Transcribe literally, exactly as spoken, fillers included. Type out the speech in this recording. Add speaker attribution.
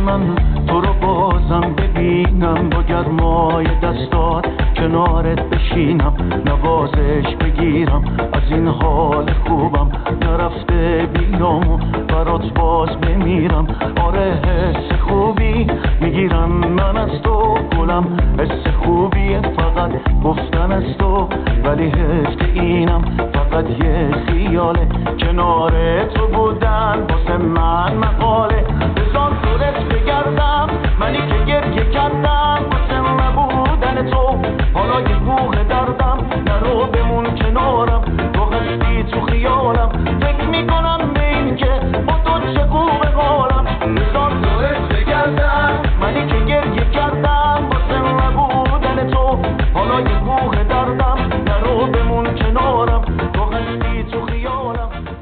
Speaker 1: من تو رو بازم ببینم، با گرمای دستات کنارت بشینم، نوازش بگیرم از این حال خوبم، نرفته بیامو برات باز بمیرم. آره حس خوبی میگیرم من از تو گلم، حس خوبیه فقط گفتن از تو، ولی حس اینم فقط یه خیاله، کنار تو بودن